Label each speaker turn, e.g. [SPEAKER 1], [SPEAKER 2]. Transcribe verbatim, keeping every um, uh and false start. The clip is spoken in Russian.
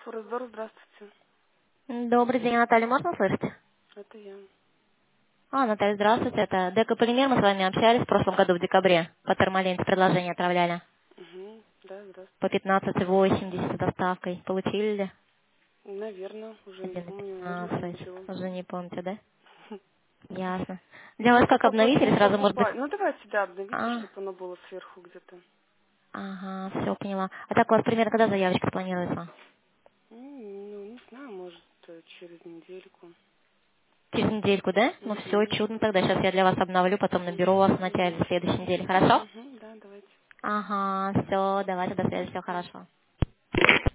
[SPEAKER 1] Форесдор, здравствуйте.
[SPEAKER 2] Добрый день, Наталья, можно услышать?
[SPEAKER 1] Это я.
[SPEAKER 2] А, Наталья, здравствуйте. Это Дека Полимер, мы с вами общались в прошлом году в декабре. По термоленте предложение отправляли.
[SPEAKER 1] Угу. Да,
[SPEAKER 2] По
[SPEAKER 1] здравствуйте.
[SPEAKER 2] пятнадцать восемьдесят с доставкой. Получили ли?
[SPEAKER 1] Наверное, уже не
[SPEAKER 2] Один на
[SPEAKER 1] помню, наверное,
[SPEAKER 2] пятнадцать.
[SPEAKER 1] получила.
[SPEAKER 2] Уже не помните, да? Ясно. Для вас
[SPEAKER 1] Ну,
[SPEAKER 2] как
[SPEAKER 1] пока
[SPEAKER 2] обновить или
[SPEAKER 1] не
[SPEAKER 2] сразу, может быть?
[SPEAKER 1] покупать. Ну, давайте, да, обновите,
[SPEAKER 2] А,
[SPEAKER 1] чтобы оно было сверху где-то.
[SPEAKER 2] ага, все, поняла. А так у вас примерно когда заявочка планируется?
[SPEAKER 1] М, Ну, не знаю, может, э, через недельку.
[SPEAKER 2] Через недельку, да? Ну все,
[SPEAKER 1] Угу.
[SPEAKER 2] чудно тогда. Сейчас я для вас обновлю, потом наберу вас в
[SPEAKER 1] Угу.
[SPEAKER 2] начале следующей недели. Хорошо?
[SPEAKER 1] Угу, да, давайте.
[SPEAKER 2] Ага, все, давайте до связи, все хорошо.